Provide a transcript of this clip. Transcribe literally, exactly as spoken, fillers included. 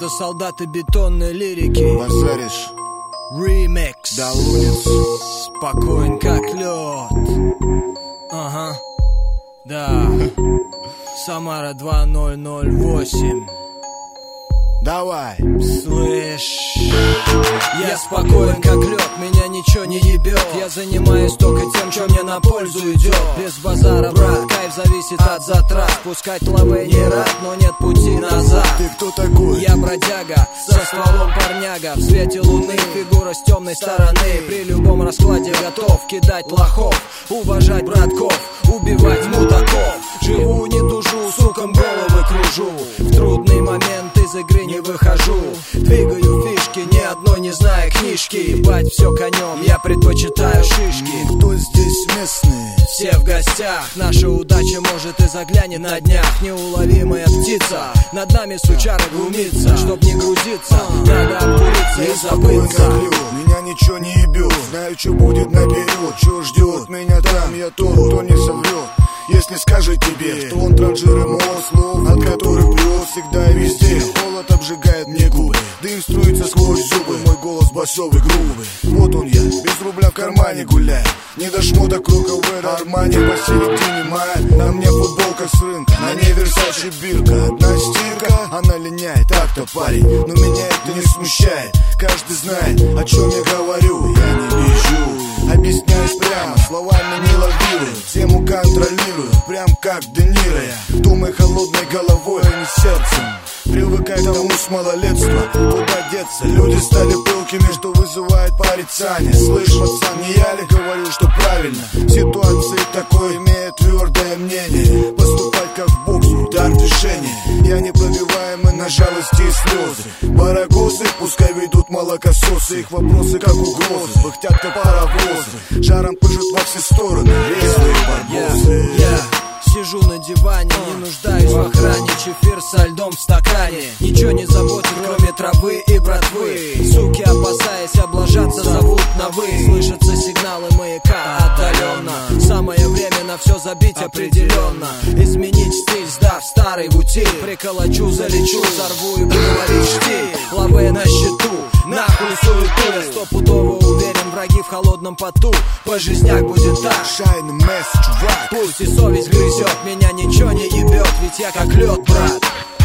Это солдаты бетонной лирики. Базаришь? Ремикс. Да лунец. Спокоен как лед. Ага. Да. Самара два ноль ноль восемь. Давай. Слышь, я спокоен как лед, меня ничего не ебет. Я занимаюсь только тем, что мне на пользу идет. Без базара, брат, кайф зависит от затрат. Пускать лавы не рад, но нет пути назад. Ты кто такой? Я бродяга, со стволом парняга. В свете луны фигура с темной стороны. При любом раскладе готов кидать лохов, уважать братков, убивать мудаков. Живу, не тужу, сукам головы кружу. В трудный момент из игры не выхожу. Двигаю фишки, ни одной не зная книжки. Ебать все конем, я предпочитаю шишки. Кто здесь местный? Все в гостях, наша удача может и заглянет на днях. Неуловимая птица, над нами сучара глумится. Чтоб не грузиться, надо обкуриться и забыться. Меня ничего не ебет, знаю, что будет наперед. Что ждет меня там, я тот, кто не соврет. Если скажет тебе, что он транжир ему слов, от которых прет всегда и везде. Холод обжигает мне губы, дым струится сквозь зубы. Мой голос басовый, грубый. Вот он я, без рубля в кармане гуляю. Не до шмоток Роковер, Армани посередине мая. На мне футболка с рынка, на ней Версачи бирка. Одна стирка, она линяет, так-то парень. Но меня это не смущает, каждый знает, о чем я говорю. Я не бежу, объясняюсь прямо, словами не лавирую. Тему контролирую, прям как Де Ниро я. Думай холодной головой, а не сердцем. Привыкай к тому с малолетства, куда деться. Люди стали пылкими, что вызывает порицание. Слышь, пацан, не я ли говорю, что правильно? В ситуации такой имеет твердое мнение. Поступать как в боксе, удар движения. Я непробиваемый на жалости и слезы. Барагозы, пускай ведут молокососы. Их вопросы как угрозы, пыхтят как паровозы. Жаром пыжут во все стороны, резвые барбосы. yeah, yeah. Сижу на диване, не нуждаюсь в охране. Чефир со льдом в стакане. Ничего не заботит, кроме травы и братвы. Суки, опасаясь облажаться, зовут на вы. Слышатся сигналы маяка отдаленно. Самое время на все забить определенно. Изменить стиль, сдав старый утиль. Приколочу, залечу, взорву и буду ловить штиль. Лавы на счету, нахуй суету. Я стопудово уверен, враги в холодном поту. По жизняк будет так. Shiny mess, чувак. Пусть и совесть грызет, меня ничего не ебет. Ведь я как лед, брат.